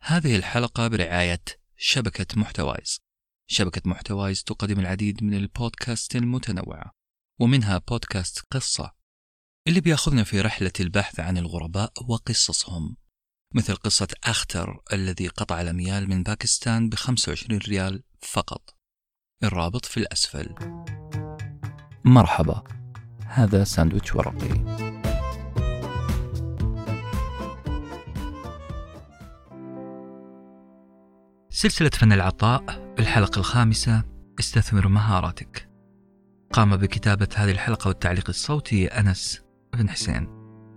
هذه الحلقة برعاية شبكة محتوايز. شبكة محتوايز تقدم العديد من البودكاست المتنوعة، ومنها بودكاست قصة اللي بياخذنا في رحلة البحث عن الغرباء وقصصهم، مثل قصة أختر الذي قطع الأميال من باكستان ب25 ريال فقط. الرابط في الأسفل. مرحبا، هذا ساندويتش ورقي. سلسلة فن العطاء، الحلقة 5، استثمر مهاراتك. قام بكتابة هذه الحلقة والتعليق الصوتي أنس بن حسين.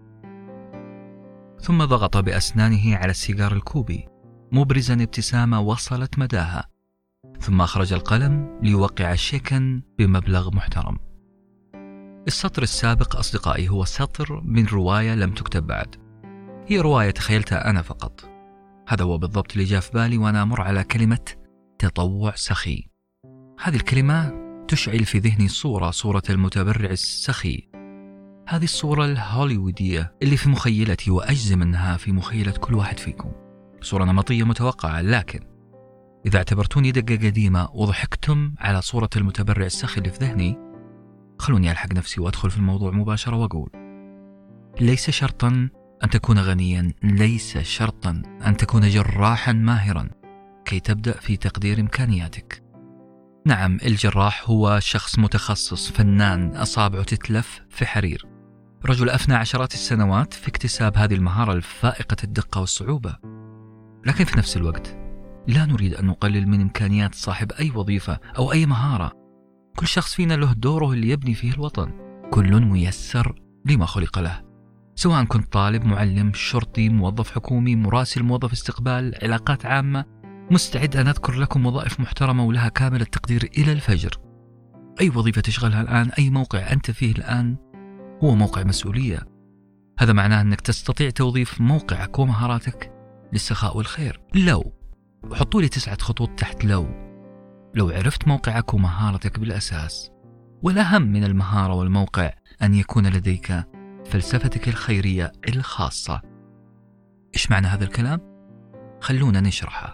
ثم ضغط بأسنانه على السيجار الكوبي مبرزا ابتسامة وصلت مداها، ثم أخرج القلم ليوقع شيكا بمبلغ محترم. السطر السابق أصدقائي هو سطر من رواية لم تكتب بعد، هي رواية تخيلتها أنا فقط. هذا هو بالضبط اللي جاء في بالي وأنا أمر على كلمة تطوع سخي. هذه الكلمة تشعل في ذهني صورة المتبرع السخي، هذه الصورة الهوليوودية اللي في مخيلتي، وأجزم أنها في مخيلة كل واحد فيكم. صورة نمطية متوقعة، لكن إذا اعتبرتوني دقة قديمة وضحكتم على صورة المتبرع السخي اللي في ذهني، خلوني ألحق نفسي وأدخل في الموضوع مباشرة وأقول: ليس شرطا أن تكون غنيا، ليس شرطا أن تكون جراحا ماهرا كي تبدأ في تقدير إمكانياتك. نعم، الجراح هو شخص متخصص، فنان أصابعه تتلف في حرير، رجل أفنى عشرات السنوات في اكتساب هذه المهارة الفائقة الدقة والصعوبة. لكن في نفس الوقت لا نريد أن نقلل من إمكانيات صاحب أي وظيفة أو أي مهارة. كل شخص فينا له دوره اللي يبني فيه الوطن، كل ميسر لما خلق له، سواء كنت طالب، معلم، شرطي، موظف حكومي، مراسل، موظف استقبال، علاقات عامة. مستعد أن أذكر لكم وظائف محترمة ولها كامل التقدير إلى الفجر. أي وظيفة تشغلها الآن، أي موقع أنت فيه الآن، هو موقع مسؤولية. هذا معناه أنك تستطيع توظيف موقعك ومهاراتك للسخاء والخير. لو حطوا لي 9 خطوط تحت لو عرفت موقعك ومهارتك بالأساس، والأهم من المهارة والموقع أن يكون لديك فلسفتك الخيرية الخاصة. إيش معنى هذا الكلام؟ خلونا نشرحه.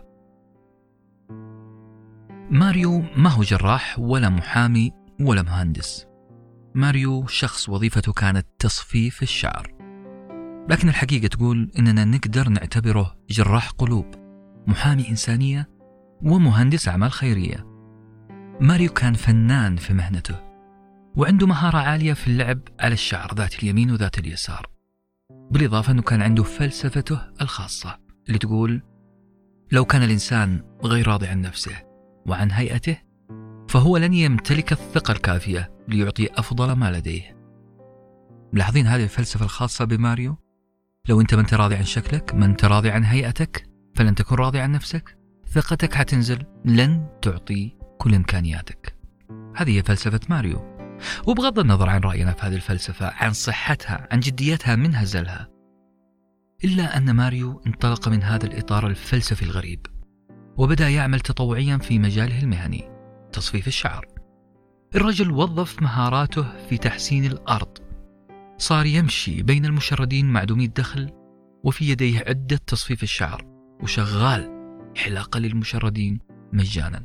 ماريو ما هو جراح ولا محامي ولا مهندس. ماريو شخص وظيفته كانت تصفيف الشعر، لكن الحقيقة تقول إننا نقدر نعتبره جراح قلوب، محامي إنسانية، ومهندس أعمال خيرية. ماريو كان فنان في مهنته، وعنده مهارة عالية في اللعب على الشعر ذات اليمين وذات اليسار، بالإضافة أنه كان عنده فلسفته الخاصة اللي تقول: لو كان الإنسان غير راضي عن نفسه وعن هيئته، فهو لن يمتلك الثقة الكافية ليعطي أفضل ما لديه. ملاحظين هذه الفلسفة الخاصة بماريو؟ لو أنت ما أنت راضي عن شكلك، ما أنت راضي عن هيئتك، فلن تكون راضي عن نفسك، ثقتك حتنزل، لن تعطي كل إمكانياتك. هذه هي فلسفة ماريو. وبغض النظر عن رأينا في هذه الفلسفة، عن صحتها، عن جديتها، من هزلها، إلا أن ماريو انطلق من هذا الإطار الفلسفي الغريب وبدأ يعمل تطوعيا في مجاله المهني، تصفيف الشعر. الرجل وظف مهاراته في تحسين الأرض، صار يمشي بين المشردين معدومي الدخل وفي يديه عدة تصفيف الشعر، وشغال حلاقة للمشردين مجانا.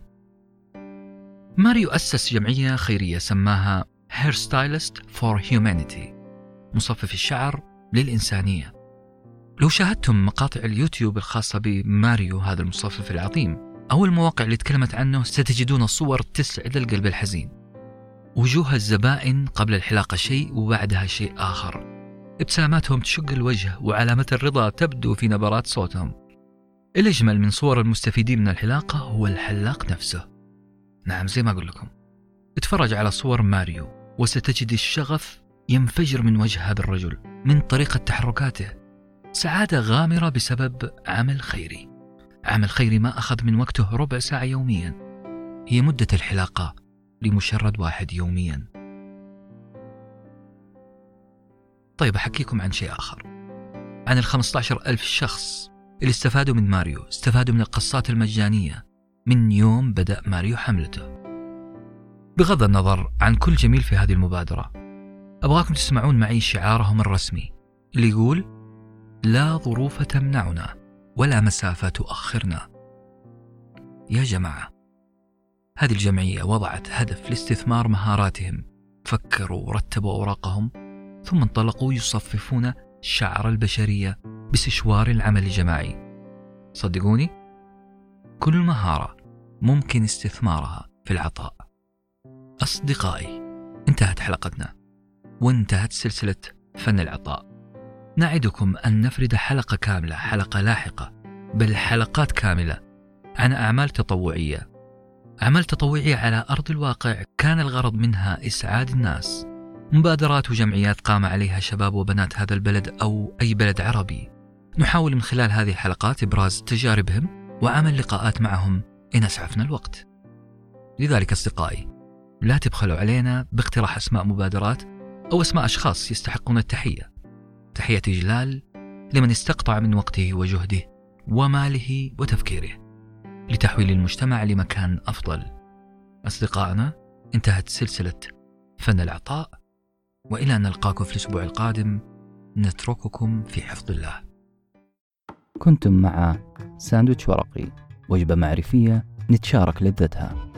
ماريو أسس جمعية خيرية سماها Hair Stylist for Humanity، مصفف الشعر للإنسانية. لو شاهدتم مقاطع اليوتيوب الخاصة بماريو هذا المصفف العظيم، أو المواقع اللي تكلمت عنه، ستجدون صور تسعد القلب الحزين. وجوه الزبائن قبل الحلاقة شيء وبعدها شيء آخر، ابتساماتهم تشق الوجه وعلامة الرضا تبدو في نبرات صوتهم. الأجمل من صور المستفيدين من الحلاقة هو الحلاق نفسه. نعم، زي ما أقول لكم، اتفرج على صور ماريو وستجد الشغف ينفجر من وجه هذا الرجل من طريقة تحركاته. سعادة غامرة بسبب عمل خيري، عمل خيري ما أخذ من وقته ربع ساعة يوميا، هي مدة الحلاقة لمشرد واحد يوميا. طيب أحكيكم عن شيء آخر، عن 15,000 شخص اللي استفادوا من ماريو، استفادوا من القصات المجانية من يوم بدأ ماريو حملته. بغض النظر عن كل جميل في هذه المبادرة، أبغاكم تسمعون معي شعارهم الرسمي اللي يقول: لا ظروف تمنعنا ولا مسافة تؤخرنا. يا جماعة، هذه الجمعية وضعت هدف لاستثمار مهاراتهم، فكروا ورتبوا أوراقهم، ثم انطلقوا يصففون شعر البشرية باستشوار العمل الجماعي. صدقوني، كل مهارة ممكن استثمارها في العطاء. أصدقائي، انتهت حلقتنا وانتهت سلسلة فن العطاء. نعدكم أن نفرد حلقة كاملة، حلقة لاحقة، بل حلقات كاملة عن أعمال تطوعية، أعمال تطوعية على أرض الواقع كان الغرض منها إسعاد الناس، مبادرات وجمعيات قام عليها شباب وبنات هذا البلد أو أي بلد عربي. نحاول من خلال هذه الحلقات إبراز تجاربهم وعمل لقاءات معهم إن أسعفنا الوقت. لذلك أصدقائي، لا تبخلوا علينا باقتراح أسماء مبادرات أو أسماء أشخاص يستحقون التحية. تحية إجلال لمن استقطع من وقته وجهده وماله وتفكيره لتحويل المجتمع لمكان أفضل. أصدقائنا، انتهت سلسلة فن العطاء، وإلى أن نلقاكم في الأسبوع القادم نترككم في حفظ الله. كنتم مع ساندويتش ورقي، وجبة معرفية نتشارك لذتها.